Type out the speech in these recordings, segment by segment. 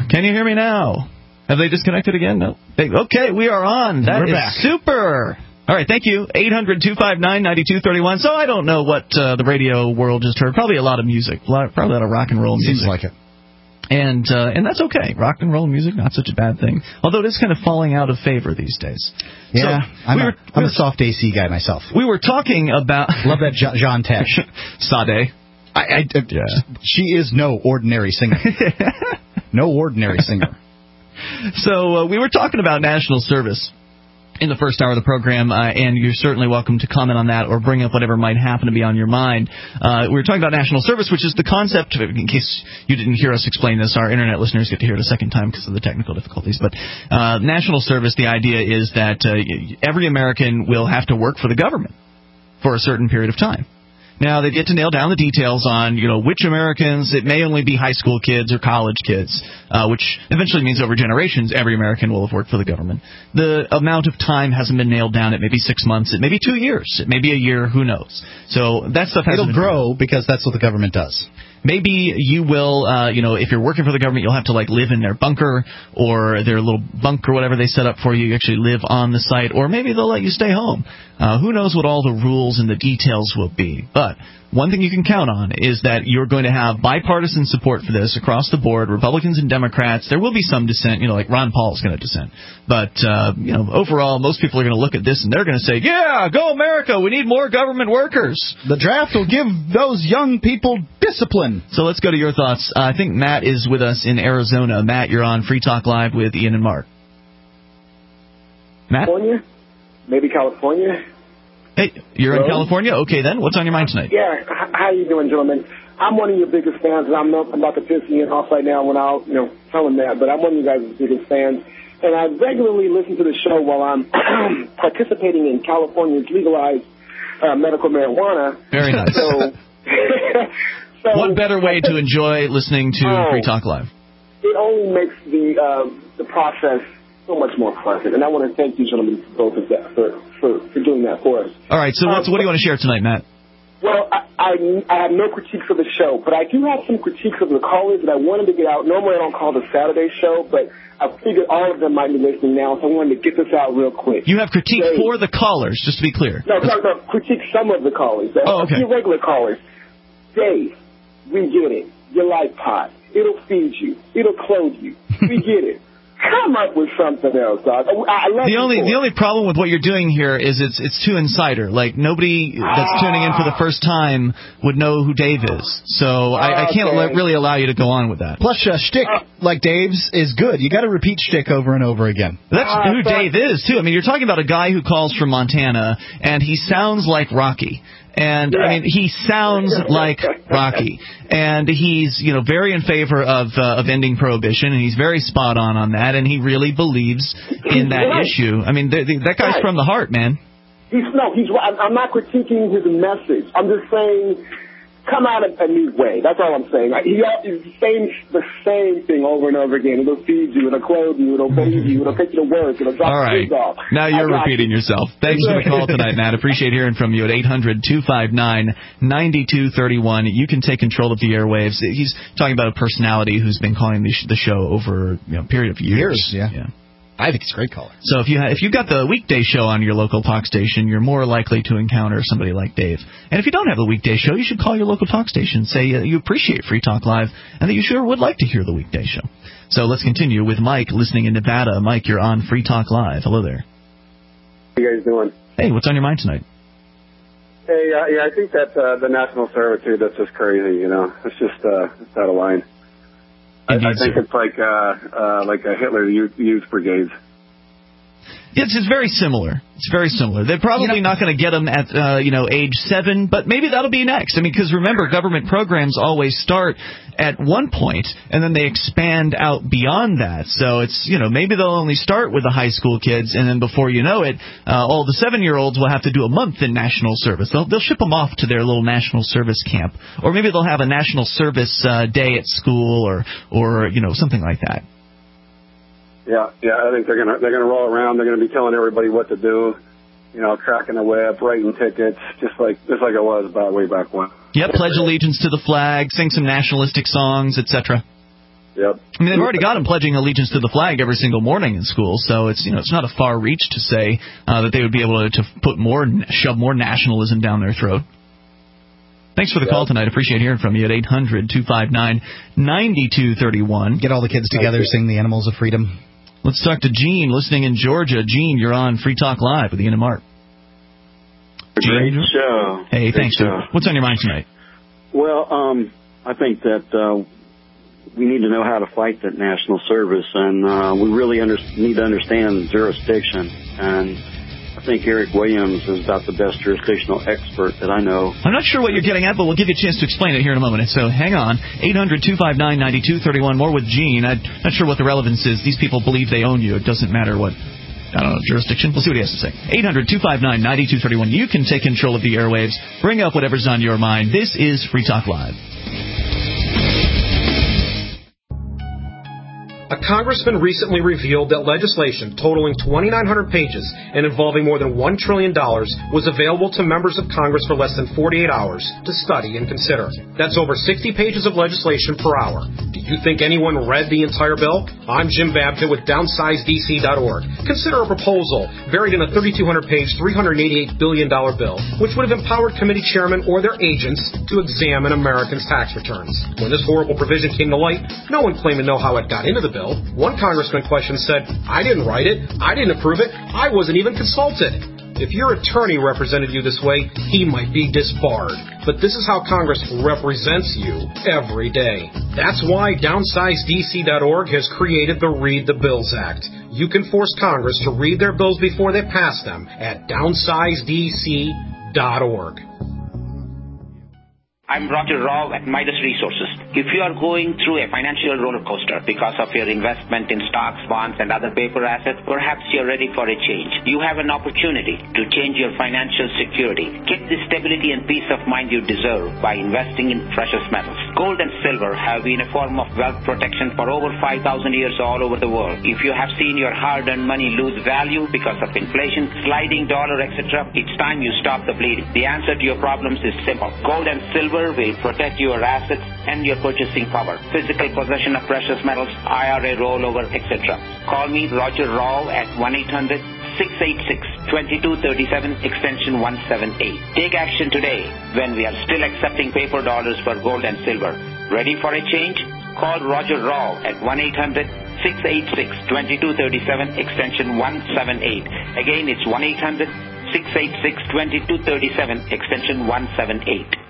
Can you hear me now? Have they disconnected again? No. Okay, we are on. We're back. Super. All right, thank you. 800-259-9231. So I don't know what the radio world just heard. Probably a lot of music. Probably a lot of rock and roll music. Seems like it. And that's okay. Rock and roll music, not such a bad thing. Although it is kind of falling out of favor these days. Yeah, so I'm a soft AC guy myself. We were talking about... Love that Jean Tesh. Sade. She is no ordinary singer. No ordinary singer. So we were talking about national service in the first hour of the program, and you're certainly welcome to comment on that or bring up whatever might happen to be on your mind. We were talking about national service, which is the concept, in case you didn't hear us explain this, our Internet listeners get to hear it a second time because of the technical difficulties. But national service, the idea is that every American will have to work for the government for a certain period of time. Now, they get to nail down the details on, which Americans. It may only be high school kids or college kids, which eventually means over generations, every American will have worked for the government. The amount of time hasn't been nailed down. It may be 6 months. It may be 2 years. It may be a year. Who knows? So that stuff hasn't been grow because that's what the government does. Maybe you will, if you're working for the government, you'll have to, live in their bunker or their little bunk or whatever they set up for you. You actually live on the site. Or maybe they'll let you stay home. Who knows what all the rules and the details will be. But one thing you can count on is that you're going to have bipartisan support for this across the board, Republicans and Democrats. There will be some dissent, like Ron Paul is going to dissent. But, overall, most people are going to look at this and they're going to say, yeah, go America, we need more government workers. The draft will give those young people discipline. So let's go to your thoughts. I think Matt is with us in Arizona. Matt, you're on Free Talk Live with Ian and Mark. Matt? California? Maybe California? Hey, you're in California? Okay, then. What's on your mind tonight? Yeah. How you doing, gentlemen? I'm one of your biggest fans, and I'm about to piss Ian off right now when I'll, tell him that, but I'm one of you guys' biggest fans. And I regularly listen to the show while I'm participating in California's legalized medical marijuana. Very nice. So what better way to enjoy listening to Free Talk Live? It only makes the process so much more pleasant, and I want to thank you gentlemen both of that for doing that for us. All right, so what do you want to share tonight, Matt? Well, I have no critiques of the show, but I do have some critiques of the callers that I wanted to get out. Normally I don't call the Saturday show, but I figured all of them might be listening now, so I wanted to get this out real quick. You have critiques for the callers, just to be clear. No, critique some of the callers. Okay. A few regular callers. Dave, we get it. You like pot. It'll feed you. It'll clothe you. We get it. Come up with something else, dog. I love the only problem with what you're doing here is it's too insider. Like, nobody that's tuning in for the first time would know who Dave is. So I can't really allow you to go on with that. Plus, shtick like Dave's is good. You got to repeat shtick over and over again. That's who Dave is, too. I mean, you're talking about a guy who calls from Montana, and he sounds like Rocky. And, I mean, he sounds like Rocky. And he's, very in favor of ending prohibition, and he's very spot on that, and he really believes in that issue. I mean, that guy's from the heart, man. He's right. I'm not critiquing his message. I'm just saying, come out a new way. That's all I'm saying. He's saying the same thing over and over again. It'll feed you, it'll clothe you, it'll bathe you, it'll take you to work, it'll drop your kids off. Now you're repeating yourself. Thanks for the call tonight, Matt. Appreciate hearing from you at 800-259-9231. You can take control of the airwaves. He's talking about a personality who's been calling the show over a period of years. Yeah. I think it's a great caller. So if you've got the weekday show on your local talk station, you're more likely to encounter somebody like Dave. And if you don't have the weekday show, you should call your local talk station, say you appreciate Free Talk Live, and that you sure would like to hear the weekday show. So let's continue with Mike listening in Nevada. Mike, you're on Free Talk Live. Hello there. How you guys doing? Hey, what's on your mind tonight? Hey, I think that the national servitude, that's just crazy, It's just it's out of line. I think it's like a Hitler youth brigades. It's very similar. It's very similar. They're probably not going to get them at age 7, but maybe that'll be next. I mean, because remember, government programs always start at one point and then they expand out beyond that. So it's maybe they'll only start with the high school kids, and then before you know it, all the 7-year-olds will have to do a month in national service. They'll ship them off to their little national service camp, or maybe they'll have a national service day at school, or something like that. Yeah, I think they're gonna roll around. They're gonna be telling everybody what to do, cracking the whip, writing tickets, just like it was way back when. Yep, pledge allegiance to the flag, sing some nationalistic songs, etc. Yep. I mean, they've already got them pledging allegiance to the flag every single morning in school, so it's it's not a far reach to say that they would be able to shove more nationalism down their throat. Thanks for the call tonight. Appreciate hearing from you at 800-259-9231. Get all the kids together, sing the Animals of Freedom. Let's talk to Gene, listening in Georgia. Gene, you're on Free Talk Live with Ian and Mark. Great show. Hey, thanks, sir. What's on your mind tonight? Well, I think that we need to know how to fight that national service, and we really need to understand jurisdiction. And I think Eric Williams is about the best jurisdictional expert that I know. I'm not sure what you're getting at, but we'll give you a chance to explain it here in a moment. So hang on. 800-259-9231. More with Gene. I'm not sure what the relevance is. These people believe they own you. It doesn't matter what, I don't know, jurisdiction. We'll see what he has to say. 800-259-9231. You can take control of the airwaves. Bring up whatever's on your mind. This is Free Talk Live. A congressman recently revealed that legislation totaling 2,900 pages and involving more than $1 trillion was available to members of Congress for less than 48 hours to study and consider. That's over 60 pages of legislation per hour. Do you think anyone read the entire bill? I'm Jim Babbitt with DownsizeDC.org. Consider a proposal buried in a 3,200-page, $388 billion bill, which would have empowered committee chairmen or their agents to examine Americans' tax returns. When this horrible provision came to light, no one claimed to know how it got into the bill. One congressman questioned said, "I didn't write it. I didn't approve it. I wasn't even consulted." If your attorney represented you this way, he might be disbarred. But this is how Congress represents you every day. That's why DownsizeDC.org has created the Read the Bills Act. You can force Congress to read their bills before they pass them at DownsizeDC.org. I'm Roger Rao at Midas Resources. If you are going through a financial roller coaster because of your investment in stocks, bonds, and other paper assets, perhaps you're ready for a change. You have an opportunity to change your financial security. Get the stability and peace of mind you deserve by investing in precious metals. Gold and silver have been a form of wealth protection for over 5,000 years all over the world. If you have seen your hard-earned money lose value because of inflation, sliding dollar, etc., it's time you stop the bleeding. The answer to your problems is simple. Gold and silver will protect your assets and your purchasing power. Physical possession of precious metals, IRA rollover, etc. Call me, Roger Rao, at 1-800-686-2237, extension 178. Take action today when we are still accepting paper dollars for gold and silver. Ready for a change? Call Roger Rao at 1-800-686-2237, extension 178. Again, it's 1-800-686-2237, extension 178.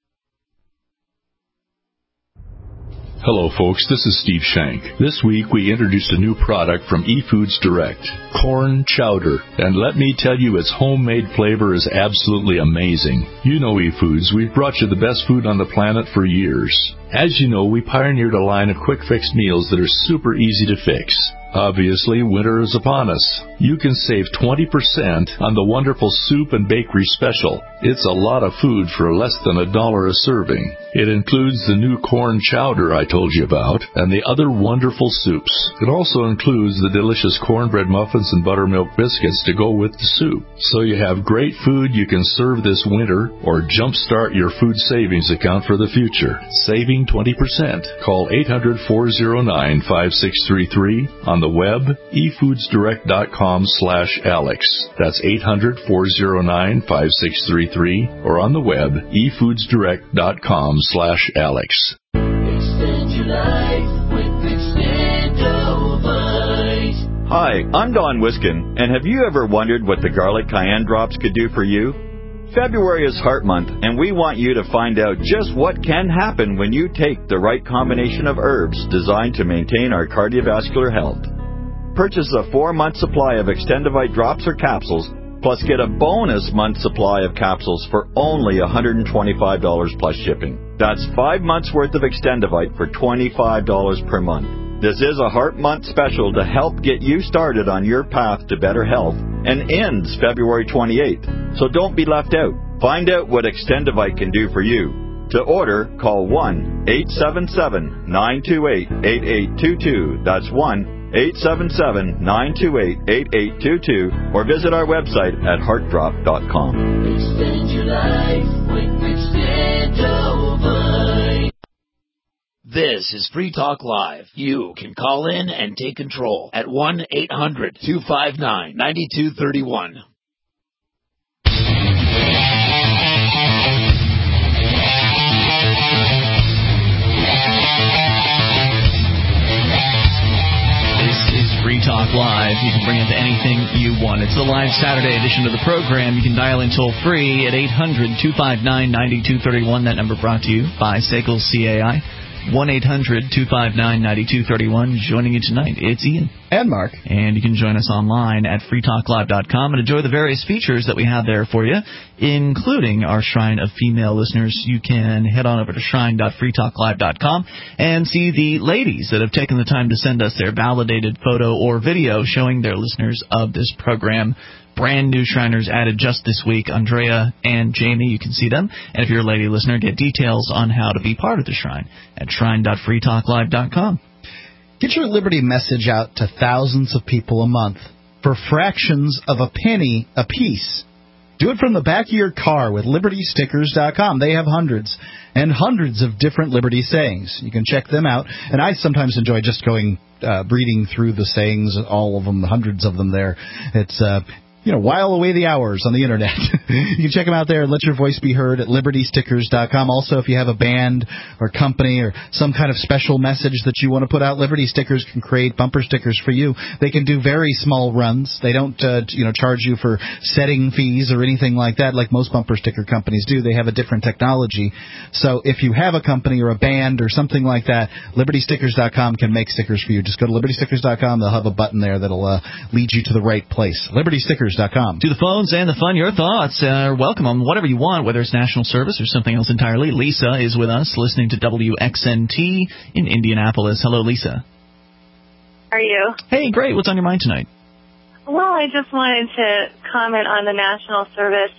Hello, folks. This is Steve Shank. This week, we introduced a new product from eFoods Direct, corn chowder. And let me tell you, its homemade flavor is absolutely amazing. You know eFoods. We've brought you the best food on the planet for years. As you know, we pioneered a line of quick-fix meals that are super easy to fix. Obviously, winter is upon us. You can save 20% on the wonderful soup and bakery special. It's a lot of food for less than $1 a serving. It includes the new corn chowder I told you about and the other wonderful soups. It also includes the delicious cornbread muffins and buttermilk biscuits to go with the soup. So you have great food you can serve this winter or jumpstart your food savings account for the future. Saving 20%. Call 800-409-5633 on the web, efoodsdirect.com/Alex. That's 800-409-5633 or on the web, efoodsdirect.com/Alex. Extend your life with Extendovite. Hi, I'm Don Wiskin, and have you ever wondered what the garlic cayenne drops could do for you? February is Heart Month, and we want you to find out just what can happen when you take the right combination of herbs designed to maintain our cardiovascular health. Purchase a 4-month supply of Extendovite drops or capsules, plus get a bonus month supply of capsules for only $125 plus shipping. That's 5 months worth of Extendovite for $25 per month. This is a Heart Month special to help get you started on your path to better health and ends February 28th. So don't be left out. Find out what Extendovite can do for you. To order, call 1-877-928-8822. That's 1-877-928-8822. Or visit our website at heartdrop.com. Extend your life with Extendovite. This is Free Talk Live. You can call in and take control at 1-800-259-9231. Free Talk Live. You can bring up anything you want. It's the live Saturday edition of the program. You can dial in toll-free at 800-259-9231. That number brought to you by Staples CAI. 1-800-259-9231. Joining you tonight, it's Ian. And Mark. And you can join us online at freetalklive.com and enjoy the various features that we have there for you, including our Shrine of Female Listeners. You can head on over to shrine.freetalklive.com and see the ladies that have taken the time to send us their validated photo or video showing their listeners of this program. Brand new Shriners added just this week, Andrea and Jamie. You can see them. And if you're a lady listener, get details on how to be part of the Shrine at shrine.freetalklive.com. Get your Liberty message out to thousands of people a month for fractions of a penny a piece. Do it from the back of your car with LibertyStickers.com. They have hundreds and hundreds of different Liberty sayings. You can check them out. And I sometimes enjoy just going, reading through the sayings, all of them, hundreds of them there. It's while away the hours on the Internet. You can check them out there and let your voice be heard at LibertyStickers.com. Also, if you have a band or company or some kind of special message that you want to put out, Liberty Stickers can create bumper stickers for you. They can do very small runs. They don't, charge you for setting fees or anything like that like most bumper sticker companies do. They have a different technology. So if you have a company or a band or something like that, LibertyStickers.com can make stickers for you. Just go to LibertyStickers.com. They'll have a button there that'll lead you to the right place. LibertyStickers.com. To the phones and the fun, your thoughts are welcome on whatever you want, whether it's national service or something else entirely. Lisa is with us, listening to WXNT in Indianapolis. Hello, Lisa. How are you? Hey, great. What's on your mind tonight? Well, I just wanted to comment on the national service.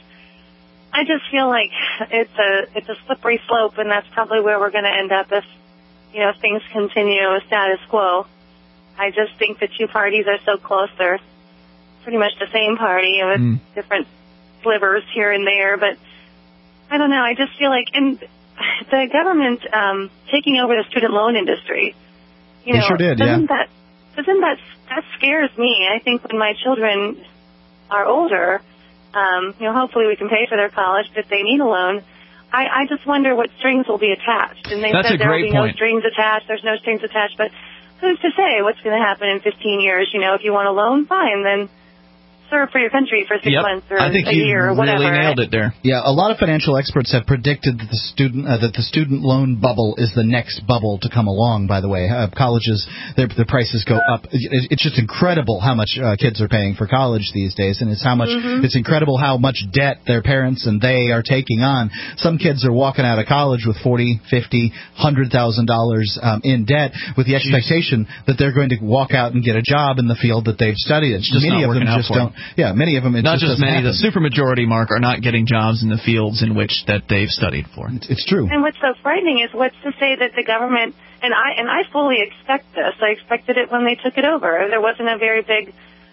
I just feel like it's a slippery slope, and that's probably where we're going to end up if things continue status quo. I just think the two parties are so close. They're pretty much the same party with different slivers here and there, but I don't know. I just feel like, and the government taking over the student loan industry, they sure did, that scares me. I think when my children are older, hopefully we can pay for their college, but if they need a loan, I just wonder what strings will be attached. And they said there will be no strings attached. There's no strings attached, but who's to say what's going to happen in 15 years? If you want a loan, fine, then serve for your country for 6 months or a year or whatever. I think you really nailed it there. Yeah, a lot of financial experts have predicted that the student loan bubble is the next bubble to come along. By the way, colleges, their prices go up. It's just incredible how much kids are paying for college these days, and it's it's incredible how much debt their parents and they are taking on. Some kids are walking out of college with $40,000, $50,000, $100,000 in debt, with the expectation that they're going to walk out and get a job in the field that they've studied. It's just many of them just don't. Yeah, many of them. Not just many. The supermajority, Mark, are not getting jobs in the fields in which that they've studied for. It's true. And what's so frightening is what's to say that the government, and I fully expect this. I expected it when they took it over. There wasn't a very big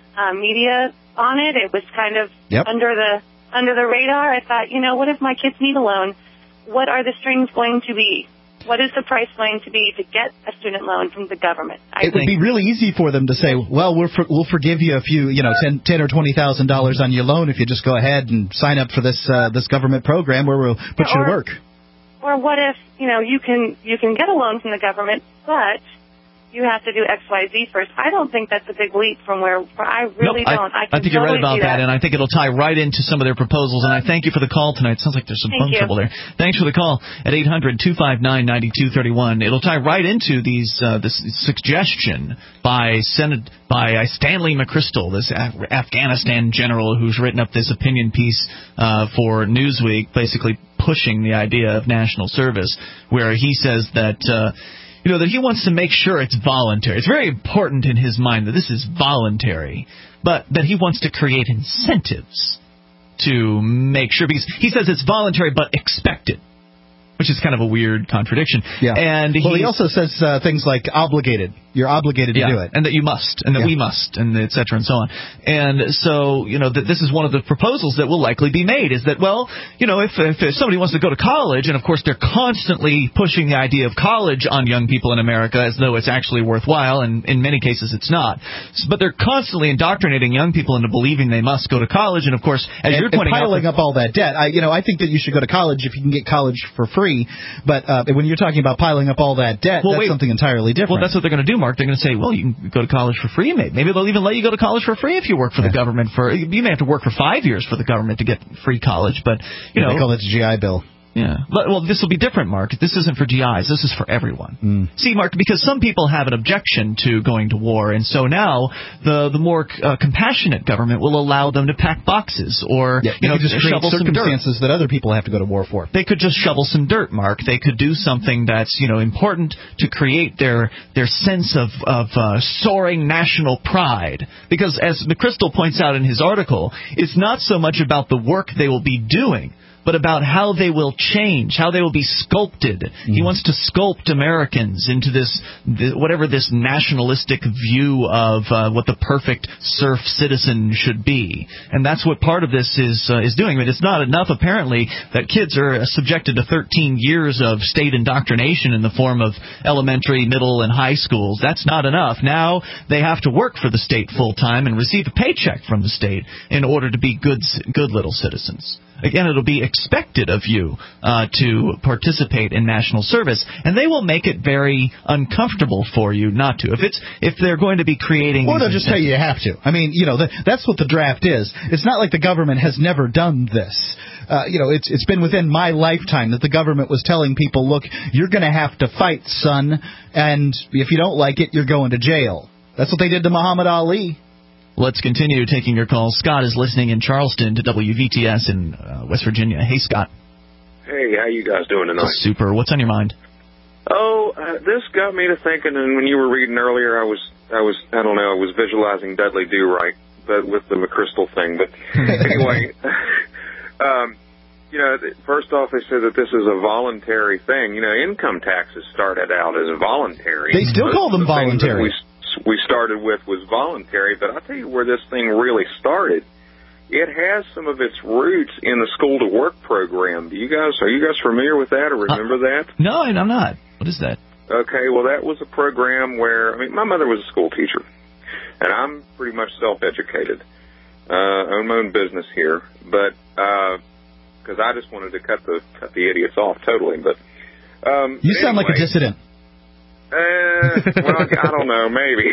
media on it. It was kind of under the radar. I thought, what if my kids need a loan? What are the strings going to be? What is the price going to be to get a student loan from the government? It would be really easy for them to say, well, we'll forgive you a few, $10,000 or $20,000 on your loan if you just go ahead and sign up for this government program where we'll put you to work. Or what if, you can get a loan from the government, but you have to do X, Y, Z first. I don't think that's a big leap from where I really don't. I think you're right about that, and I think it'll tie right into some of their proposals. And I thank you for the call tonight. Sounds like there's some phone trouble there. Thanks for the call at 800-259-9231. It'll tie right into this suggestion by Stanley McChrystal, this Afghanistan general who's written up this opinion piece for Newsweek, basically pushing the idea of national service, where he says that that he wants to make sure it's voluntary. It's very important in his mind that this is voluntary, but that he wants to create incentives to make sure, because he says it's voluntary but expected. which is kind of a weird contradiction. Yeah. And he also says things like obligated. You're obligated to do it. And that you must, and that we must, and et cetera, and so on. And so, that this is one of the proposals that will likely be made, is that, if somebody wants to go to college, and of course they're constantly pushing the idea of college on young people in America as though it's actually worthwhile, and in many cases it's not. But they're constantly indoctrinating young people into believing they must go to college, and of course, as you're pointing out, piling up all that debt. I think that you should go to college if you can get college for free, but when you're talking about piling up all that debt, that's something entirely different. Well, that's what they're going to do, Mark. They're going to say, well, you can go to college for free. Maybe they'll even let you go to college for free if you work for the government. You may have to work for 5 years for the government to get free college, but they call it the GI Bill. Yeah. Well, this will be different, Mark. This isn't for GIs. This is for everyone. See, Mark, because some people have an objection to going to war, and so now the more compassionate government will allow them to pack boxes or just shovel some dirt. Circumstances that other people have to go to war for. They could just shovel some dirt, Mark. They could do something that's important to create their sense of soaring national pride. Because as McChrystal points out in his article, it's not so much about the work they will be doing, but about how they will change, how they will be sculpted. He wants to sculpt Americans into this nationalistic view of what the perfect serf citizen should be. And that's what part of this is doing. But it's not enough, apparently, that kids are subjected to 13 years of state indoctrination in the form of elementary, middle, and high schools. That's not enough. Now they have to work for the state full-time and receive a paycheck from the state in order to be good little citizens. Again, it'll be expected of you to participate in national service, and they will make it very uncomfortable for you not to. If they're going to be creating, or they'll just tell you have to. I mean, that's what the draft is. It's not like the government has never done this. It's been within my lifetime that the government was telling people, look, you're going to have to fight, son, and if you don't like it, you're going to jail. That's what they did to Muhammad Ali. Let's continue taking your calls. Scott is listening in Charleston to WVTS in West Virginia. Hey, Scott. Hey, how you guys doing tonight? Super. What's on your mind? This got me to thinking, and when you were reading earlier, I was visualizing Dudley Do-Right, but with the McChrystal thing. But anyway, first off, they said that this is a voluntary thing. Income taxes started out as voluntary. They still call them voluntary. We started with was voluntary, but I'll tell you where this thing really started. It has some of its roots in the School to Work program. Are you guys familiar with that or remember that? No, I'm not. What is that? Okay, well, that was a program where, my mother was a school teacher, and I'm pretty much self-educated. I own my own business here, but because I just wanted to cut the idiots off totally. But you sound like a dissident. Well, I don't know, maybe.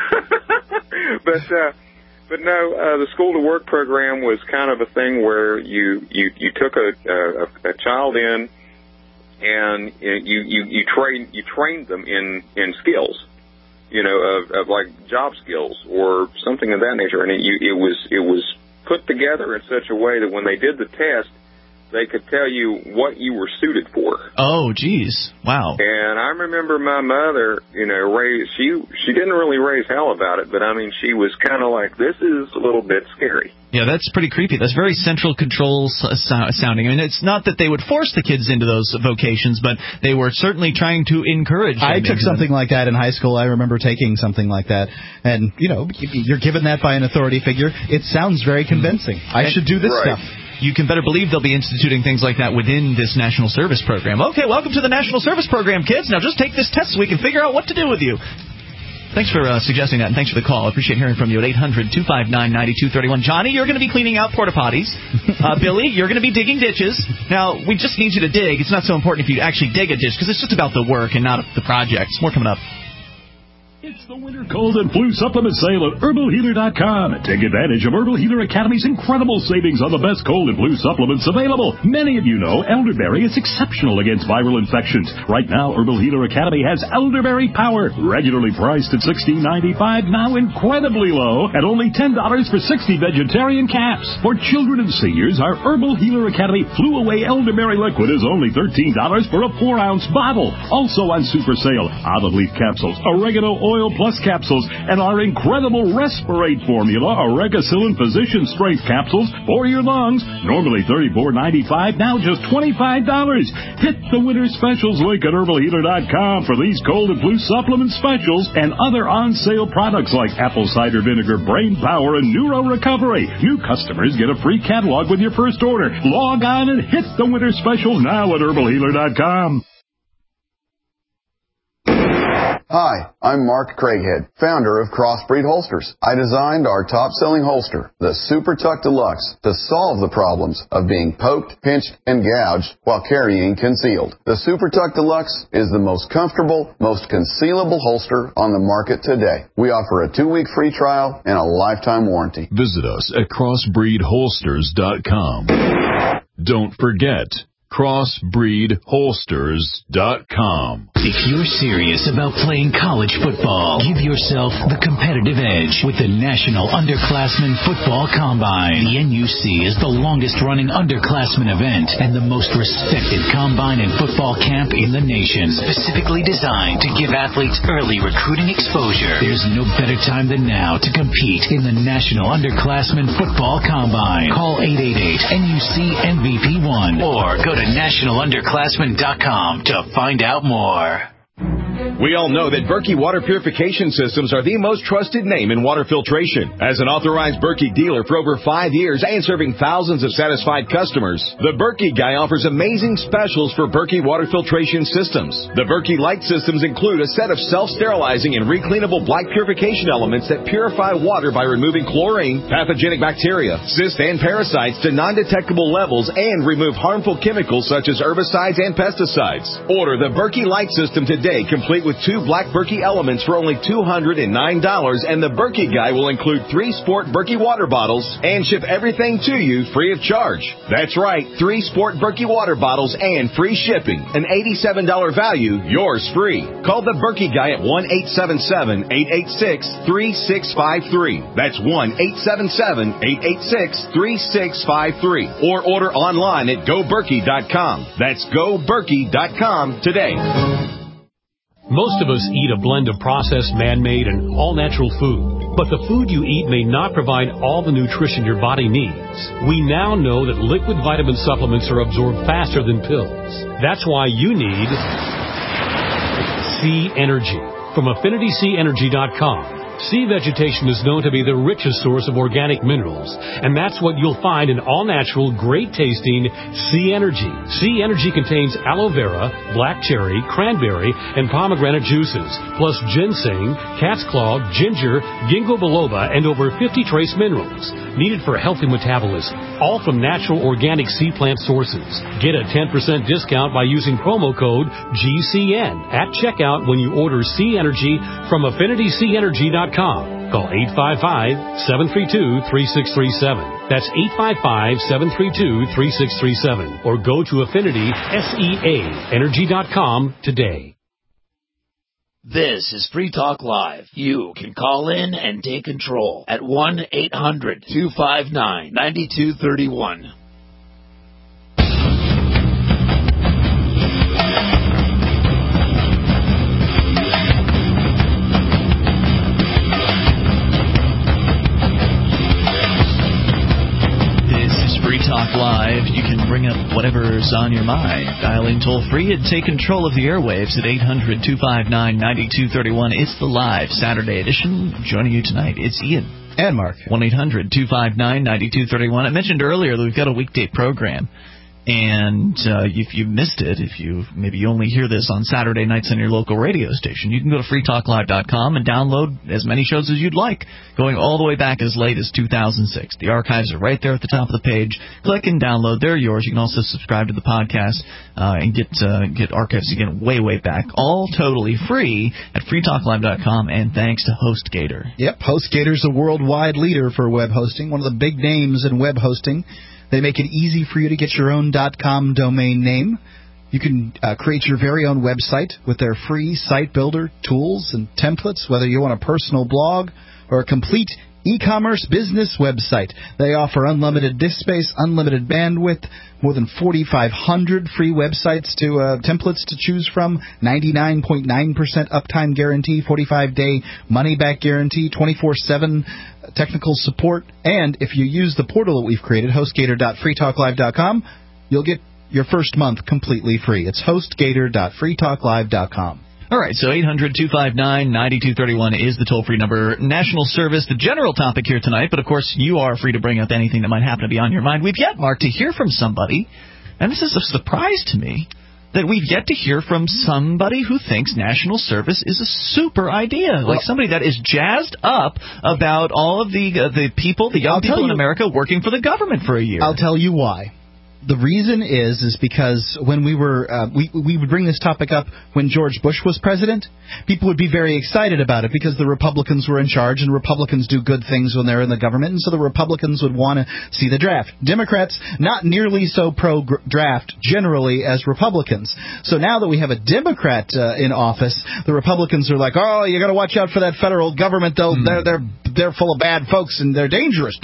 But no, the School to Work program was kind of a thing where you took a child in and you trained them in skills, of like job skills or something of that nature, and it was put together in such a way that when they did the test, they could tell you what you were suited for. Oh, geez. Wow. And I remember my mother, she didn't really raise hell about it, but she was kind of like, this is a little bit scary. Yeah, that's pretty creepy. That's very central control sounding. It's not that they would force the kids into those vocations, but they were certainly trying to encourage them. I took something like that in high school. I remember taking something like that. And, you're given that by an authority figure. It sounds very convincing. I should do this stuff. You can better believe they'll be instituting things like that within this National Service Program. Okay, welcome to the National Service Program, kids. Now just take this test so we can figure out what to do with you. Thanks for suggesting that, and thanks for the call. I appreciate hearing from you at 800-259-9231. Johnny, you're going to be cleaning out porta potties. Billy, you're going to be digging ditches. Now, we just need you to dig. It's not so important if you actually dig a ditch, because it's just about the work and not the projects. More coming up. It's the winter cold and flu supplement sale at HerbalHealer.com. Take advantage of Herbal Healer Academy's incredible savings on the best cold and flu supplements available. Many of you know elderberry is exceptional against viral infections. Right now, Herbal Healer Academy has Elderberry Power, regularly priced at $16.95, now incredibly low at only $10 for 60 vegetarian caps. For children and seniors, our Herbal Healer Academy Flu Away Elderberry Liquid is only $13 for a 4-ounce bottle. Also on super sale, olive leaf capsules, oregano oil, Oil Plus capsules and our incredible Respirate formula, Oregacillin Physician Strength capsules for your lungs. Normally $34.95, now just $25. Hit the winter specials link at herbalhealer.com for these cold and flu supplement specials and other on-sale products like apple cider vinegar, brain power, and neuro recovery. New customers get a free catalog with your first order. Log on and hit the winter special now at herbalhealer.com. Hi, I'm Mark Craighead, founder of Crossbreed Holsters. I designed our top-selling holster, the Super Tuck Deluxe, to solve the problems of being poked, pinched, and gouged while carrying concealed. The Super Tuck Deluxe is the most comfortable, most concealable holster on the market today. We offer a 2-week free trial and a lifetime warranty. Visit us at crossbreedholsters.com. Don't forget, crossbreedholsters.com. If you're serious about playing college football, give yourself the competitive edge with the National Underclassmen Football Combine. The NUC is the longest-running underclassmen event and the most respected combine and football camp in the nation, specifically designed to give athletes early recruiting exposure. There's no better time than now to compete in the National Underclassmen Football Combine. Call 888-NUC-MVP1 or go to nationalunderclassmen.com to find out more. We all know that Berkey Water Purification Systems are the most trusted name in water filtration. As an authorized Berkey dealer for over 5 years and serving thousands of satisfied customers, the Berkey Guy offers amazing specials for Berkey Water Filtration Systems. The Berkey Light Systems include a set of self-sterilizing and recleanable black purification elements that purify water by removing chlorine, pathogenic bacteria, cysts, and parasites to non-detectable levels and remove harmful chemicals such as herbicides and pesticides. Order the Berkey Light System today, complete with 2 black Berkey elements for only $209, and the Berkey Guy will include 3 Sport Berkey water bottles and ship everything to you free of charge. That's right, 3 Sport Berkey water bottles and free shipping. An $87 value, yours free. Call the Berkey Guy at 1-877-886-3653. That's 1-877-886-3653. Or order online at GoBerkey.com. That's GoBerkey.com today. Most of us eat a blend of processed, man-made, and all-natural food. But the food you eat may not provide all the nutrition your body needs. We now know that liquid vitamin supplements are absorbed faster than pills. That's why you need Sea Energy from AffinitySeaEnergy.com. Sea vegetation is known to be the richest source of organic minerals, and that's what you'll find in all-natural, great-tasting Sea Energy. Sea Energy contains aloe vera, black cherry, cranberry, and pomegranate juices, plus ginseng, cat's claw, ginger, ginkgo biloba, and over 50 trace minerals needed for healthy metabolism, all from natural organic sea plant sources. Get a 10% discount by using promo code GCN at checkout when you order Sea Energy from AffinitySeaEnergy.com. Call 855-732-3637. That's 855-732-3637. Or go to AffinitySeaEnergy.com today. This is Free Talk Live. You can call in and take control at 1-800-259-9231. Talk Live. You can bring up whatever's on your mind. Dialing toll-free and take control of the airwaves at 800-259-9231. It's the live Saturday edition. Joining you tonight, it's Ian. And Mark. 1-800-259-9231. I mentioned earlier that we've got a weekday program. And if you missed it, maybe you only hear this on Saturday nights on your local radio station, you can go to freetalklive.com and download as many shows as you'd like, going all the way back as late as 2006. The archives are right there at the top of the page. Click and download. They're yours. You can also subscribe to the podcast and get archives again way back. All totally free at freetalklive.com, and thanks to HostGator. Yep, HostGator's a worldwide leader for web hosting, one of the big names in web hosting. They make it easy for you to get your own .com domain name. You can create your very own website with their free site builder tools and templates, whether you want a personal blog or a complete e-commerce business website. They offer unlimited disk space, unlimited bandwidth, more than 4,500 free websites templates to choose from, 99.9% uptime guarantee, 45-day money-back guarantee, 24/7 technical support, and if you use the portal that we've created, HostGator.freetalklive.com, you'll get your first month completely free. It's HostGator.freetalklive.com. All right, so 800-259-9231 is the toll-free number. National Service, the general topic here tonight, but of course you are free to bring up anything that might happen to be on your mind. We've yet, Mark, to hear from somebody, and this is a surprise to me, that we've yet to hear from somebody who thinks national service is a super idea, like somebody that is jazzed up about all of the people, the young people in America working for the government for a year. I'll tell you why. The reason is because when we were we would bring this topic up when George Bush was president, people would be very excited about it because the Republicans were in charge, and Republicans do good things when they're in the government, and so the Republicans would want to see the draft. Democrats, not nearly so pro-draft generally as Republicans. So now that we have a Democrat in office, the Republicans are like, oh, you got to watch out for that federal government, though. They're full of bad folks, and they're dangerous.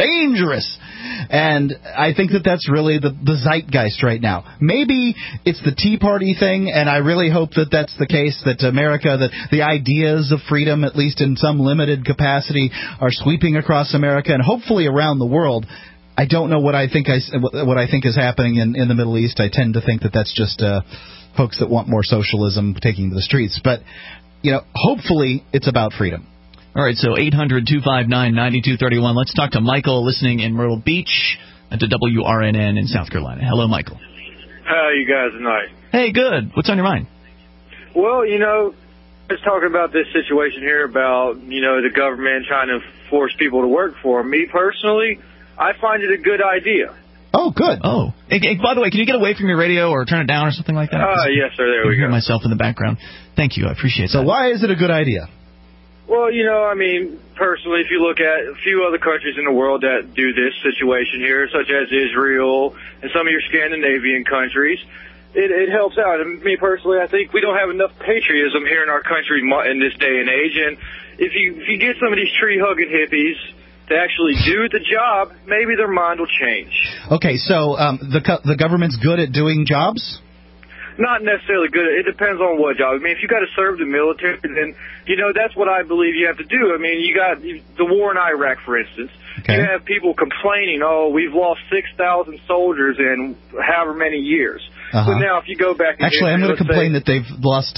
And I think that's really the zeitgeist right now. Maybe it's the Tea Party thing, and I really hope that that's the case, that America, that the ideas of freedom, at least in some limited capacity, are sweeping across America and hopefully around the world. I don't know what I think is happening in the Middle East. I tend to think that that's just folks that want more socialism taking to the streets. But, hopefully it's about freedom. All right, so 800-259-9231. Let's talk to Michael listening in Myrtle Beach to WRNN in South Carolina. Hello, Michael. How are you guys tonight? Hey, good. What's on your mind? Well, just talking about this situation here about, the government trying to force people to work for them. Me personally, I find it a good idea. Oh, good. Oh. Hey, by the way, can you get away from your radio or turn it down or something like that? Yes, sir. There we go. I hear myself in the background. Thank you. I appreciate that. So why is it a good idea? Well, personally, if you look at a few other countries in the world that do this situation here, such as Israel and some of your Scandinavian countries, it helps out. And me personally, I think we don't have enough patriotism here in our country in this day and age. And if you get some of these tree-hugging hippies to actually do the job, maybe their mind will change. Okay, so the government's good at doing jobs? Not necessarily good. It depends on what job. If you got to serve the military, then, that's what I believe you have to do. You got the war in Iraq, for instance. Okay. You have people complaining, we've lost 6,000 soldiers in however many years. But now if you go back... Actually, I'm going to complain that they've lost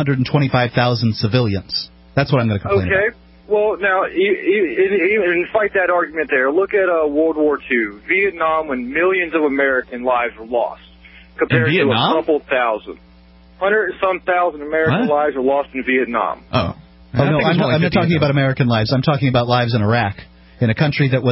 125,000 civilians. That's what I'm going to complain about. Okay. Well, now, even fight that argument there. Look at World War II, Vietnam, when millions of American lives were lost. Compared to a couple thousand. 100-some thousand American lives were lost in Vietnam. Oh no, I'm not talking about American lives. I'm talking about lives in Iraq, in a country that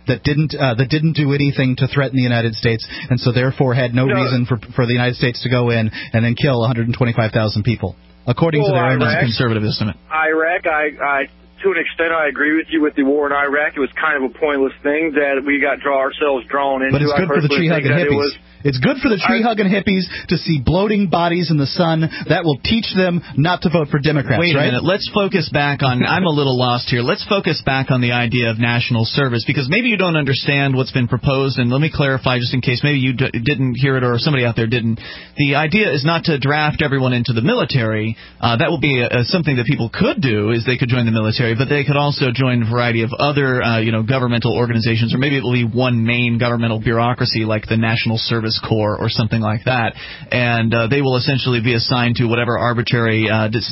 didn't do anything to threaten the United States, and so therefore had no reason for the United States to go in and then kill 125,000 people, according to their own conservative estimate. Iraq, to an extent, I agree with you with the war in Iraq. It was kind of a pointless thing that we got ourselves drawn into. But it's good for the tree-hugging hippies. It's good for the tree-hugging hippies to see bloating bodies in the sun. That will teach them not to vote for Democrats, Wait a minute. Let's focus back on... I'm a little lost here. Let's focus back on the idea of national service, because maybe you don't understand what's been proposed, and let me clarify just in case maybe you didn't hear it or somebody out there didn't. The idea is not to draft everyone into the military. That will be something that people could do, is they could join the military, but they could also join a variety of other governmental organizations, or maybe it will be one main governmental bureaucracy like the National Service Corps or something like that, and they will essentially be assigned to whatever arbitrary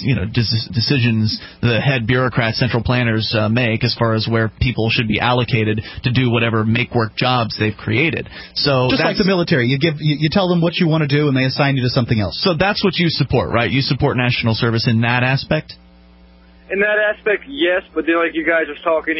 decisions the head bureaucrats, central planners make as far as where people should be allocated to do whatever make-work jobs they've created. So just like the military, you tell them what you want to do, and they assign you to something else. So that's what you support, right? You support national service in that aspect? In that aspect, yes, but then like you guys are talking,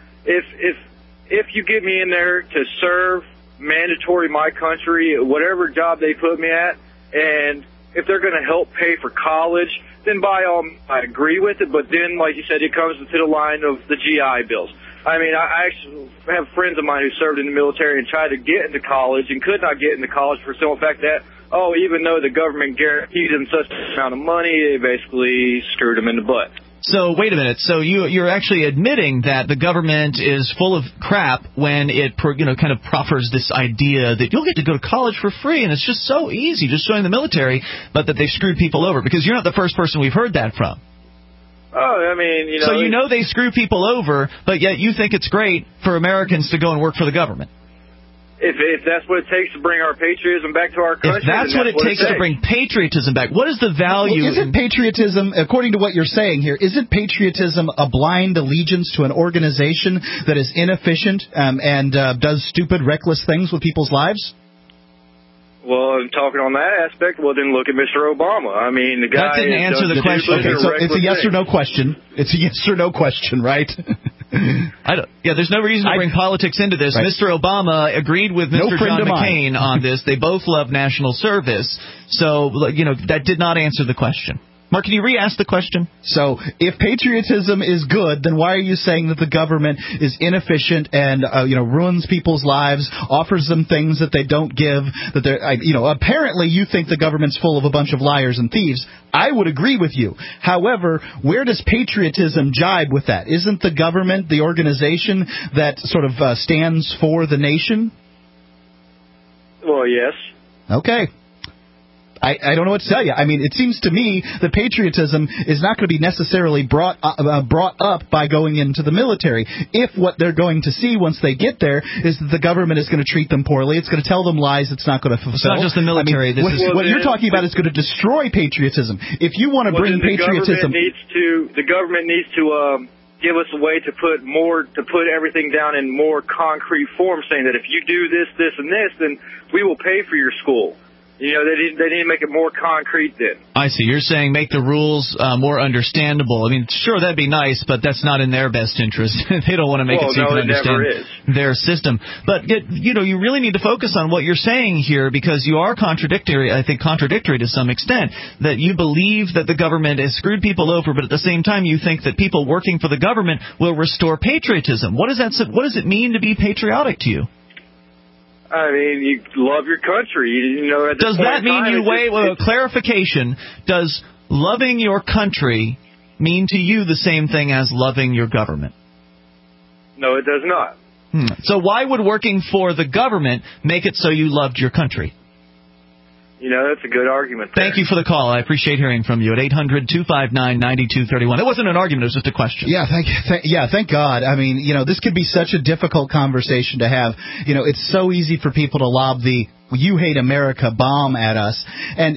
if you get me in there to serve mandatory my country, whatever job they put me at, and if they're going to help pay for college, then by all means, I agree with it, but then, like you said, it comes to the line of the GI Bills. I actually have friends of mine who served in the military and tried to get into college and could not get into college for the simple fact that, even though the government guaranteed them such an amount of money, they basically screwed them in the butt. So wait a minute. So you're actually admitting that the government is full of crap when it kind of proffers this idea that you'll get to go to college for free and it's just so easy, just join the military, but that they've screwed people over, because you're not the first person we've heard that from. Oh, I mean, So they screw people over, but yet you think it's great for Americans to go and work for the government. If that's what it takes to bring our patriotism back to our country, if that's what it takes to bring patriotism back, what is the value? Well, isn't patriotism, according to what you're saying here, isn't patriotism a blind allegiance to an organization that is inefficient and does stupid, reckless things with people's lives? Well, talking on that aspect, well, then look at Mr. Obama. I mean, the guy... That didn't answer the question. Okay, so it's a yes or no question. It's a yes or no question, right? There's no reason to bring politics into this. Right. Mr. Obama agreed with Mr. John McCain on this. They both love national service. So, that did not answer the question. Mark, can you re-ask the question? So, if patriotism is good, then why are you saying that the government is inefficient and ruins people's lives, offers them things that they don't give? That apparently you think the government's full of a bunch of liars and thieves. I would agree with you. However, where does patriotism jibe with that? Isn't the government the organization that sort of stands for the nation? Well, yes. Okay. I don't know what to tell you. I mean, it seems to me that patriotism is not going to be necessarily brought up by going into the military. If what they're going to see once they get there is that the government is going to treat them poorly, it's going to tell them lies it's not going to fulfill. It's not just the military. What you're talking about is going to destroy patriotism. If you want to bring patriotism... The government needs to give us a way to put everything down in more concrete form, saying that if you do this, this, and this, then we will pay for your school. They need to make it more concrete then. I see. You're saying make the rules more understandable. I mean, sure, that'd be nice, but that's not in their best interest. They don't want to make it so you can understand their system. But, you really need to focus on what you're saying here, because you are contradictory to some extent, that you believe that the government has screwed people over, but at the same time you think that people working for the government will restore patriotism. What does it mean to be patriotic to you? I mean, you love your country. Does that mean clarification, does loving your country mean to you the same thing as loving your government? No, it does not. So why would working for the government make it so you loved your country? That's a good argument there. Thank you for the call. I appreciate hearing from you at 800-259-9231. It wasn't an argument. It was just a question. Yeah, thank God. I mean, this could be such a difficult conversation to have. It's so easy for people to lob the "you hate America" bomb at us. And,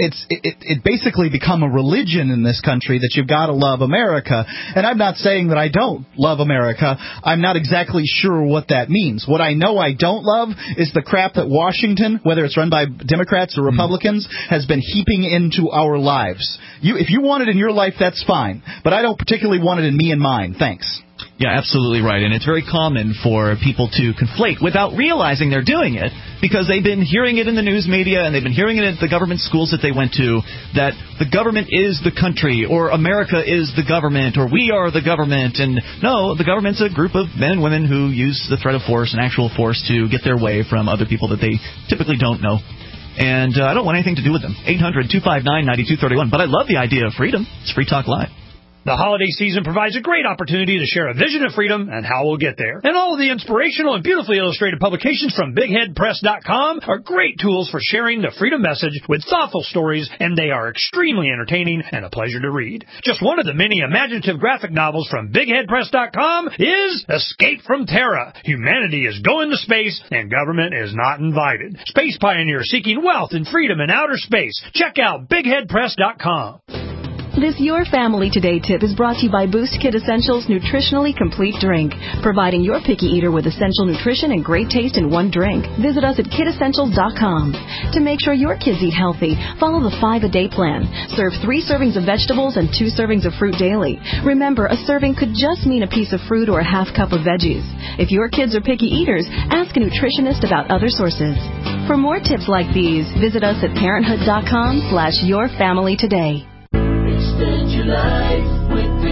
it basically become a religion in this country that you've got to love America. And I'm not saying that I don't love America. I'm not exactly sure what that means. What I know I don't love is the crap that Washington, whether it's run by Democrats or Republicans, has been heaping into our lives. If you want it in your life, that's fine. But I don't particularly want it in me and mine. Thanks. Yeah, absolutely right. And it's very common for people to conflate without realizing they're doing it, because they've been hearing it in the news media and they've been hearing it at the government schools that they went to, that the government is the country, or America is the government, or we are the government. And no, the government's a group of men and women who use the threat of force and actual force to get their way from other people that they typically don't know. And I don't want anything to do with them. 800-259-9231. But I love the idea of freedom. It's Free Talk Live. The holiday season provides a great opportunity to share a vision of freedom and how we'll get there. And all of the inspirational and beautifully illustrated publications from BigHeadPress.com are great tools for sharing the freedom message with thoughtful stories, and they are extremely entertaining and a pleasure to read. Just one of the many imaginative graphic novels from BigHeadPress.com is Escape from Terra. Humanity is going to space, and government is not invited. Space pioneers seeking wealth and freedom in outer space. Check out BigHeadPress.com. This Your Family Today tip is brought to you by Boost Kid Essentials Nutritionally Complete Drink, providing your picky eater with essential nutrition and great taste in one drink. Visit us at kidessentials.com. To make sure your kids eat healthy, follow the 5-a-day plan. Serve 3 servings of vegetables and 2 servings of fruit daily. Remember, a serving could just mean a piece of fruit or a half cup of veggies. If your kids are picky eaters, ask a nutritionist about other sources. For more tips like these, visit us at parenthood.com/yourfamilytoday. Extend your life with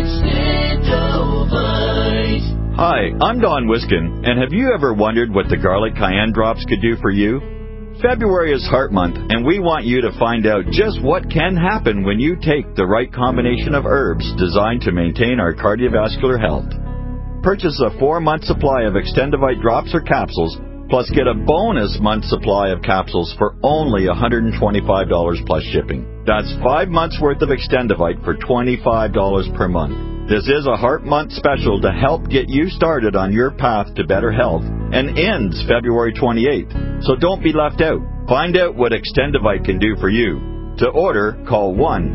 Extendovite. Hi, I'm Don Wiskin, and have you ever wondered what the garlic cayenne drops could do for you? February is Heart Month, and we want you to find out just what can happen when you take the right combination of herbs designed to maintain our cardiovascular health. Purchase a 4-month supply of Extendivite drops or capsules, plus get a bonus month supply of capsules for only $125 plus shipping. That's 5 months worth of Extendivite for $25 per month. This is a Heart Month special to help get you started on your path to better health and ends February 28th. So don't be left out. Find out what Extendivite can do for you. To order, call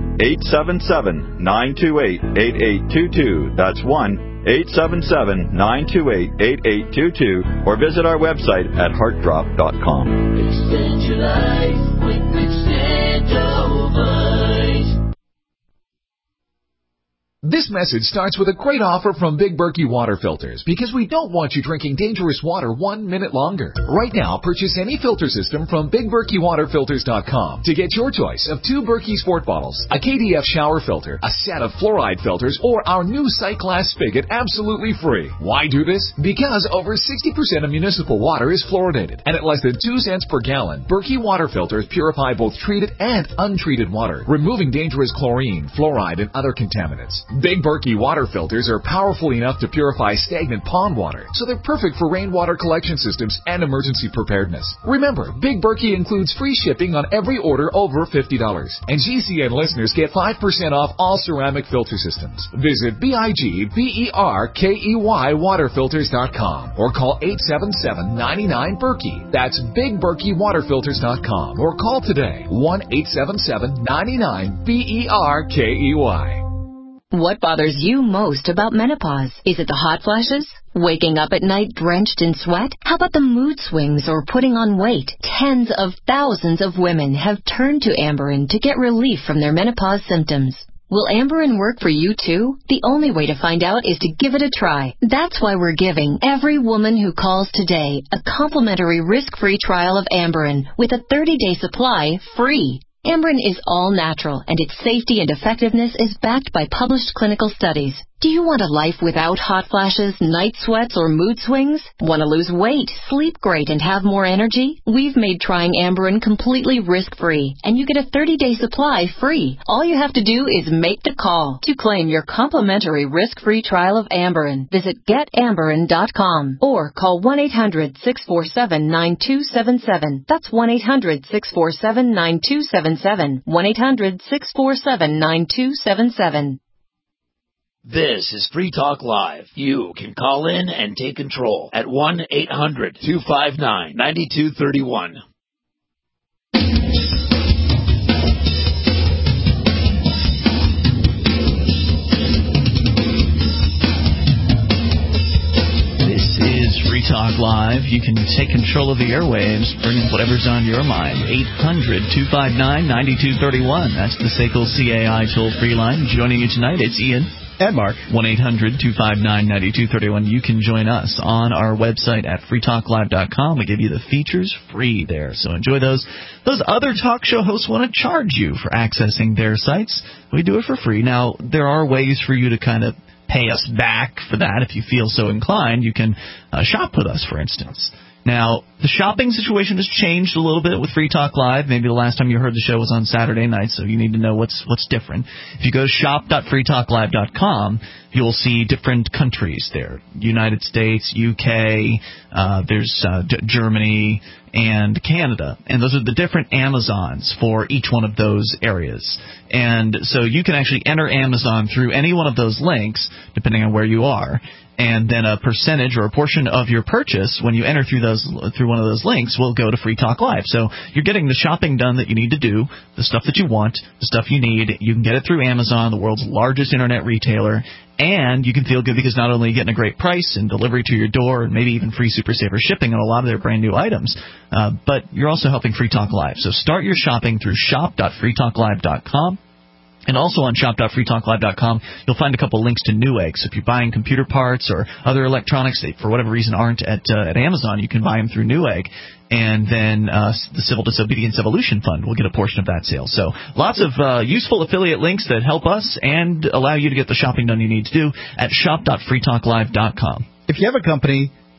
1-877-928-8822. That's 1-877-928-8822. Or visit our website at heartdrop.com. Extend your life with Extendovite. This message starts with a great offer from Big Berkey Water Filters because we don't want you drinking dangerous water 1 minute longer. Right now, purchase any filter system from BigBerkeyWaterFilters.com to get your choice of 2 Berkey Sport bottles, a KDF shower filter, a set of fluoride filters, or our new Sight Glass spigot absolutely free. Why do this? Because over 60% of municipal water is fluoridated, and at less than 2 cents per gallon, Berkey Water Filters purify both treated and untreated water, removing dangerous chlorine, fluoride, and other contaminants. Big Berkey water filters are powerful enough to purify stagnant pond water, so they're perfect for rainwater collection systems and emergency preparedness. Remember, Big Berkey includes free shipping on every order over $50, and GCN listeners get 5% off all ceramic filter systems. Visit BIGBERKEY waterfilters.com or call 877-99-BERKEY. That's BigBerkeyWaterFilters.com or call today 1-877-99-BERKEY. What bothers you most about menopause? Is it the hot flashes? Waking up at night drenched in sweat? How about the mood swings or putting on weight? Tens of thousands of women have turned to Amberen to get relief from their menopause symptoms. Will Amberen work for you too? The only way to find out is to give it a try. That's why we're giving every woman who calls today a complimentary risk-free trial of Amberen with a 30-day supply free. Amberen is all natural, and its safety and effectiveness is backed by published clinical studies. Do you want a life without hot flashes, night sweats, or mood swings? Want to lose weight, sleep great, and have more energy? We've made trying Amberen completely risk-free, and you get a 30-day supply free. All you have to do is make the call. To claim your complimentary risk-free trial of Amberen, visit getamberen.com or call 1-800-647-9277. That's 1-800-647-9277. 1-800-647-9277. This is Free Talk Live. You can call in and take control at 1-800-259-9231. This is Free Talk Live. You can take control of the airwaves, bring in whatever's on your mind. 800-259-9231. That's the SACL CAI toll-free line. Joining you tonight, it's Ian. And Mark. 1-800-259-9231. You can join us on our website at freetalklive.com. We give you the features free there, so enjoy those. Those other talk show hosts want to charge you for accessing their sites. We do it for free. Now, there are ways for you to kind of pay us back for that. If you feel so inclined, you can shop with us, for instance. Now, the shopping situation has changed a little bit with Free Talk Live. Maybe the last time you heard the show was on Saturday night, so you need to know what's different. If you go to shop.freetalklive.com, you'll see different countries there. United States, UK, there's Germany, and Canada. And those are the different Amazons for each one of those areas. And so you can actually enter Amazon through any one of those links, depending on where you are. And then a percentage or a portion of your purchase, when you enter through one of those links, will go to Free Talk Live. So you're getting the shopping done that you need to do, the stuff that you want, the stuff you need. You can get it through Amazon, the world's largest internet retailer, and you can feel good because not only are you getting a great price and delivery to your door, and maybe even free Super Saver shipping on a lot of their brand new items, but you're also helping Free Talk Live. So start your shopping through shop.freetalklive.com. And also on shop.freetalklive.com, you'll find a couple links to Newegg. So if you're buying computer parts or other electronics that for whatever reason aren't at Amazon, you can buy them through Newegg. And then the Civil Disobedience Evolution Fund will get a portion of that sale. So lots of useful affiliate links that help us and allow you to get the shopping done you need to do at shop.freetalklive.com. If you have a company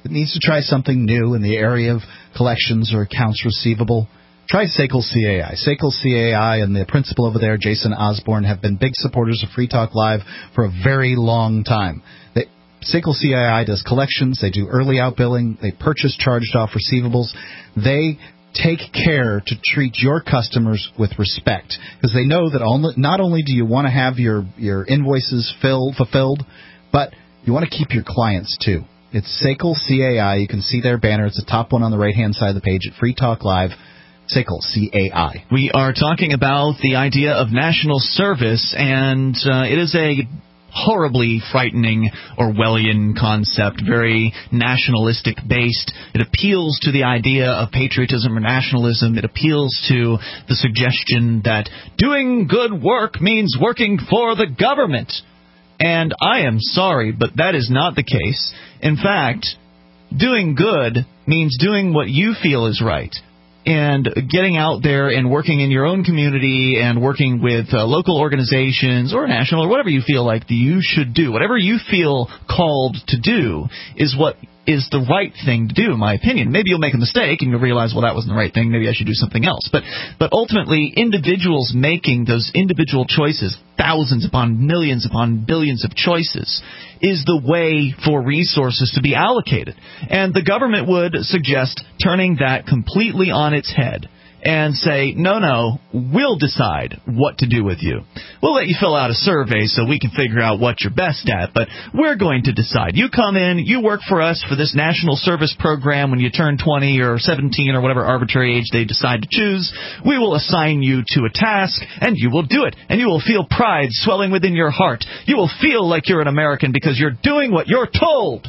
that needs to try something new in the area of collections or accounts receivable, try SACL CAI. SACL CAI and the principal over there, Jason Osborne, have been big supporters of Free Talk Live for a very long time. SACL CAI does collections. They do early outbilling. They purchase charged-off receivables. They take care to treat your customers with respect, because they know that not only do you want to have your invoices fulfilled, but you want to keep your clients too. It's SACL CAI. You can see their banner. It's the top one on the right-hand side of the page at Free Talk Live. SACL CAI. We are talking about the idea of national service, and it is a horribly frightening Orwellian concept, very nationalistic based. It appeals to the idea of patriotism or nationalism. It appeals to the suggestion that doing good work means working for the government. And I am sorry, but that is not the case. In fact, doing good means doing what you feel is right, and getting out there and working in your own community and working with local organizations or national or whatever you feel like you should do. Whatever you feel called to do is what is the right thing to do, in my opinion. Maybe you'll make a mistake and you'll realize, well, that wasn't the right thing. Maybe I should do something else. But ultimately, individuals making those individual choices, thousands upon millions upon billions of choices, is the way for resources to be allocated. And the government would suggest turning that completely on its head and say, no, we'll decide what to do with you. We'll let you fill out a survey so we can figure out what you're best at, but we're going to decide. You come in, you work for us for this national service program. When you turn 20 or 17 or whatever arbitrary age they decide to choose, we will assign you to a task, and you will do it, and you will feel pride swelling within your heart. You will feel like you're an American because you're doing what you're told.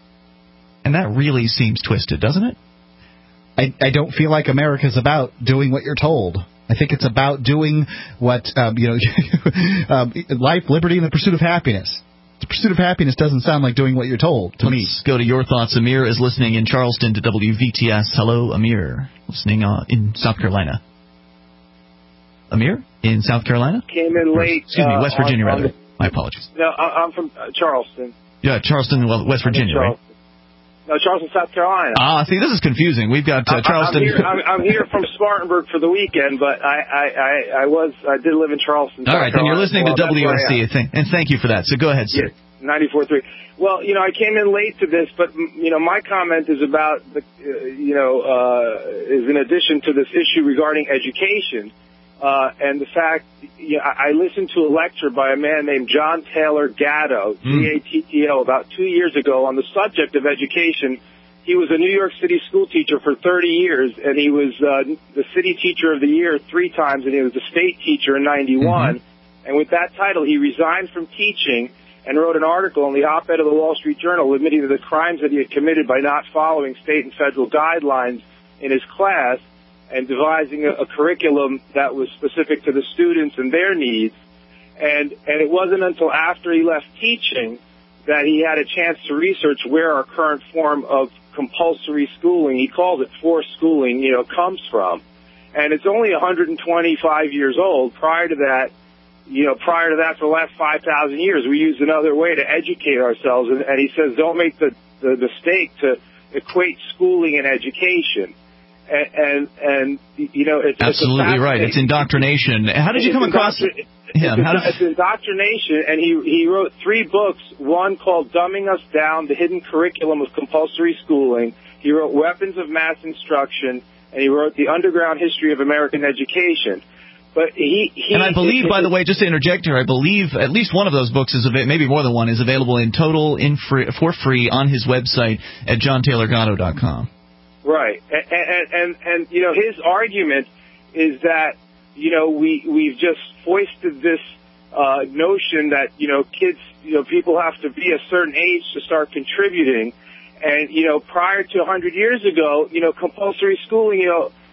And that really seems twisted, doesn't it? I don't feel like America's about doing what you're told. I think it's about doing what, life, liberty, and the pursuit of happiness. The pursuit of happiness doesn't sound like doing what you're told to me. Let's go to your thoughts. Amir is listening in Charleston to WVTS. Hello, Amir, listening in South Carolina. Amir, in South Carolina? Came in late. West Virginia, rather. My apologies. No, I'm from Charleston. Yeah, Charleston, West Virginia, right? No, Charleston, South Carolina. See, this is confusing. We've got Charleston. I'm here from Spartanburg for the weekend, but I did live in Charleston. All right, then you're listening to WSC, and thank you for that. So go ahead, sir. Yes, 94.3. Well, I came in late to this, but my comment is about is in addition to this issue regarding education. And the fact, I listened to a lecture by a man named John Taylor Gatto, Gatto, about 2 years ago on the subject of education. He was a New York City school teacher for 30 years, and he was the city teacher of the year 3 times, and he was the state teacher in 91. And with that title, he resigned from teaching and wrote an article in the op-ed of the Wall Street Journal admitting to the crimes that he had committed by not following state and federal guidelines in his class, and devising a curriculum that was specific to the students and their needs. And it wasn't until after he left teaching that he had a chance to research where our current form of compulsory schooling, he calls it forced schooling, comes from. And it's only 125 years old. Prior to that, for the last 5,000 years, we used another way to educate ourselves. And he says, don't make the mistake to equate schooling and education. And it's absolutely right. It's indoctrination. How did you come across him? It's indoctrination, and he wrote 3 books. One called "Dumbing Us Down: The Hidden Curriculum of Compulsory Schooling." He wrote "Weapons of Mass Instruction," and he wrote "The Underground History of American Education." But and I believe, by the way, just to interject here, I believe at least one of those books is maybe more than one is available in total for free on his website at JohnTaylorGatto.com. Right, and his argument is that we've just foisted this notion that kids people have to be a certain age to start contributing, and prior to 100 years ago compulsory schooling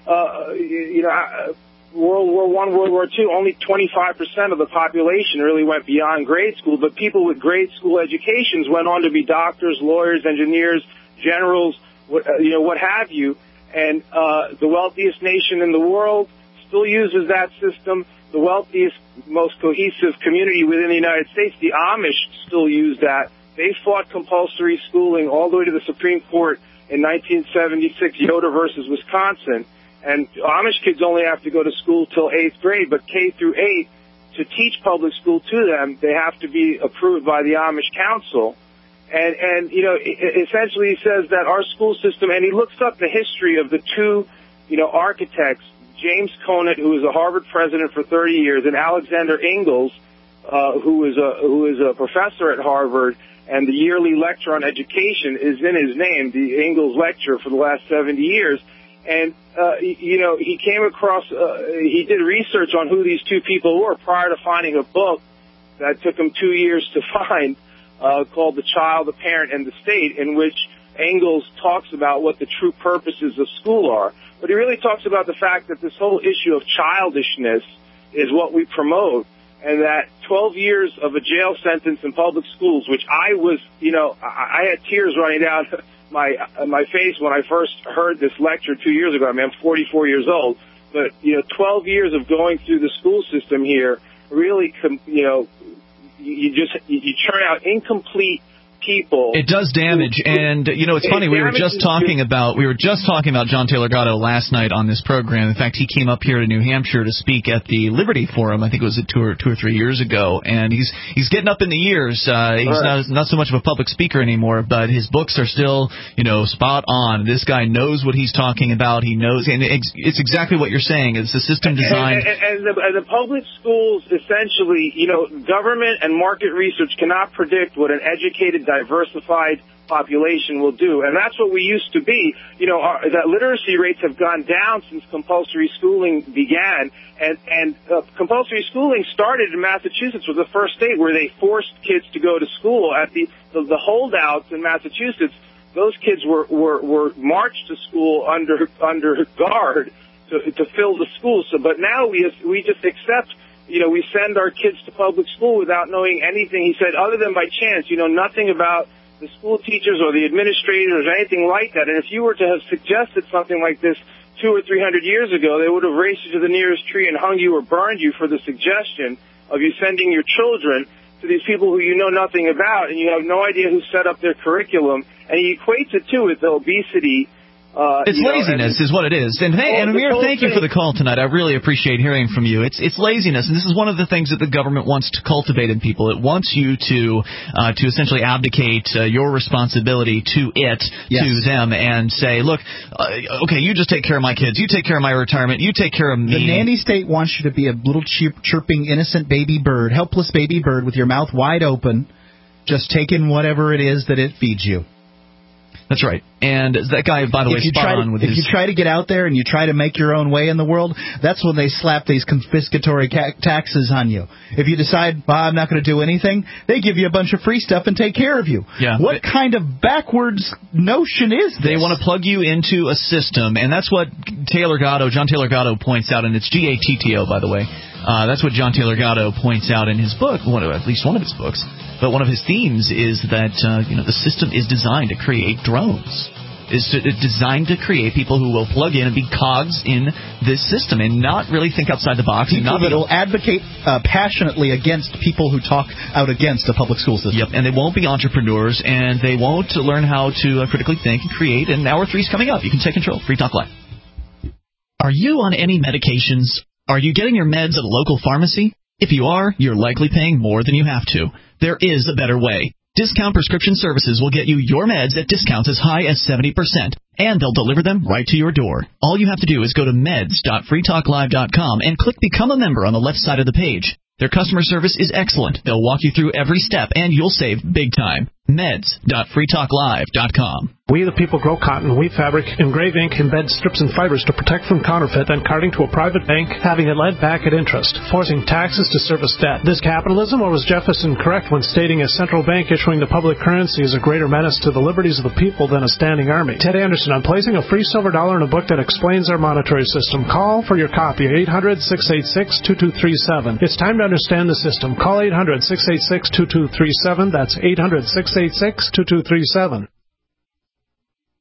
World War I, World War II, only 25% of the population really went beyond grade school, but people with grade school educations went on to be doctors, lawyers, engineers, generals, what have you, and the wealthiest nation in the world still uses that system. The wealthiest, most cohesive community within the United States, the Amish, still use that. They fought compulsory schooling all the way to the Supreme Court in 1976, Yoder versus Wisconsin. And Amish kids only have to go to school till 8th grade, but K through 8, to teach public school to them, they have to be approved by the Amish Council. And you know, essentially he says that our school system, and he looks up the history of the two, you know, architects, James Conant, who was a Harvard president for 30 years, and Alexander Ingalls, who is a professor at Harvard, and the yearly lecture on education is in his name, the Ingalls Lecture, for the last 70 years. And, you know, he came across, he did research on who these two people were prior to finding a book that took him 2 years to find, called The Child, the Parent, and the State, in which Ingalls talks about what the true purposes of school are. But he really talks about the fact that this whole issue of childishness is what we promote, and that 12 years of a jail sentence in public schools, which I was, you know, I had tears running down my face when I first heard this lecture 2 years ago. I mean, I'm 44 years old, but, you know, 12 years of going through the school system here really, you know, you churn out incomplete people. It does damage, and you know, it's funny. We were just talking about John Taylor Gatto last night on this program. In fact, he came up here to New Hampshire to speak at the Liberty Forum. I think it was 2 or 3 years ago, and he's getting up in the years. He's not so much of a public speaker anymore, but his books are still, you know, spot on. This guy knows what he's talking about. He knows, and it's exactly what you're saying. It's a system designed. And the public schools, essentially, you know, government and market research cannot predict what an educated, diversified population will do, and that's what we used to be. You know, that literacy rates have gone down since compulsory schooling began, and compulsory schooling started in Massachusetts, was the first state where they forced kids to go to school. At the holdouts in Massachusetts, those kids were marched to school under guard to fill the schools. So, but now we just accept. You know, we send our kids to public school without knowing anything, he said, other than by chance. You know nothing about the school teachers or the administrators or anything like that. And if you were to have suggested something like this 200 or 300 years ago, they would have raced you to the nearest tree and hung you or burned you for the suggestion of you sending your children to these people who you know nothing about, and you have no idea who set up their curriculum. And he equates it, too, with the obesity. It's laziness is what it is. And Amir, thank you for the call tonight. I really appreciate hearing from you. It's laziness, and this is one of the things that the government wants to cultivate in people. It wants you to essentially abdicate your responsibility to them, and say, look, okay, you just take care of my kids, you take care of my retirement, you take care of me. The nanny state wants you to be a little chirping, innocent baby bird, helpless baby bird with your mouth wide open, just taking whatever it is that it feeds you. That's right. And that guy, by the way, spot on with his... If you try to get out there and you try to make your own way in the world, that's when they slap these confiscatory taxes on you. If you decide, I'm not going to do anything, they give you a bunch of free stuff and take care of you. Yeah. What kind of backwards notion is this? They want to plug you into a system, and that's what John Taylor Gatto points out, and it's GATTO, by the way. That's what John Taylor Gatto points out in his book, at least one of his books. But one of his themes is that the system is designed to create drones. It's designed to create people who will plug in and be cogs in this system and not really think outside the box. People that will advocate passionately against people who talk out against the public school system. Yep, and they won't be entrepreneurs, and they won't learn how to critically think and create. And Hour 3 is coming up. You can take control. Free Talk Live. Are you on any medications? Are you getting your meds at a local pharmacy? If you are, you're likely paying more than you have to. There is a better way. Discount Prescription Services will get you your meds at discounts as high as 70%, and they'll deliver them right to your door. All you have to do is go to meds.freetalklive.com and click Become a Member on the left side of the page. Their customer service is excellent. They'll walk you through every step, and you'll save big time. Meds.freetalklive.com. We the people grow cotton, weave fabric, engrave ink, embed strips and fibers to protect from counterfeit, then carting to a private bank, having it lent back at interest, forcing taxes to service debt. This capitalism, or was Jefferson correct when stating a central bank issuing the public currency is a greater menace to the liberties of the people than a standing army? Ted Anderson, on placing a free silver dollar in a book that explains our monetary system. Call for your copy, 800-686-2237. It's time to understand the system. Call 800-686-2237. That's 800-686-2237.